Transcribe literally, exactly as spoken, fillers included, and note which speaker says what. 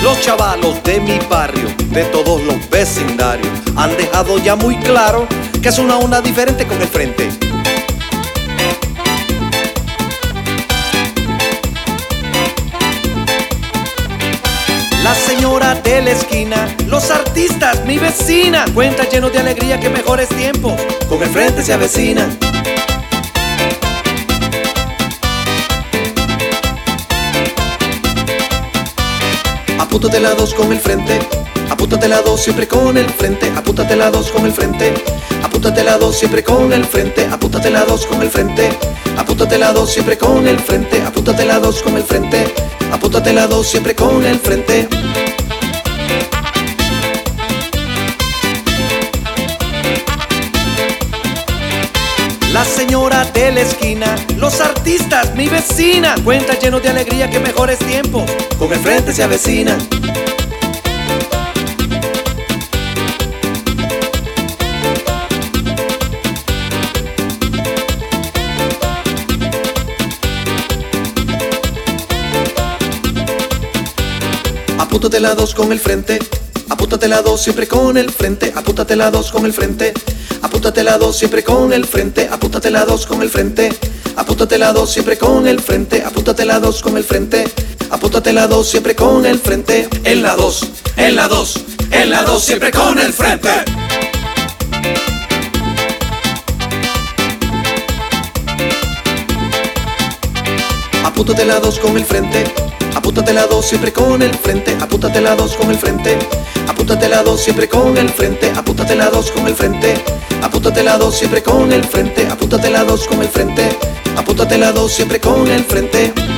Speaker 1: Los chavalos de mi barrio, de todos los vecindarios, han dejado ya muy claro que es una onda diferente con el frente. La señora de la esquina, los artistas, mi vecina, cuentan llenos de alegría que mejores tiempos con el frente se avecinan. Apúntate la dos con el frente, apúntate la dos siempre con el frente, apúntate la dos con el frente, apúntate la dos siempre con el frente, apúntate la dos con el frente, apúntate la dos siempre con el frente, apúntate la dos con el frente, apúntate la dos siempre con el frente. La señora de la esquina, los artistas, mi vecina, cuentan llenos de alegría que mejores tiempos con el frente se avecinan. Apúntate la dos con el frente, apúntate la dos siempre con el frente, apúntate la dos con el frente, apúntate la dos siempre con el frente, apúntate la dos con el frente, apúntate la dos siempre con el frente, apúntate la dos con el frente, apúntate la dos siempre con el frente. En la dos, en la dos, en la dos siempre con el frente. Apúntate la dos con el frente, apúntate la dos siempre con el frente, apúntate la dos con el frente, apúntate la dos siempre con el frente, apúntate la dos con el frente, apúntate la dos siempre con el frente, apúntate la dos con el frente, apúntate la dos siempre con el frente.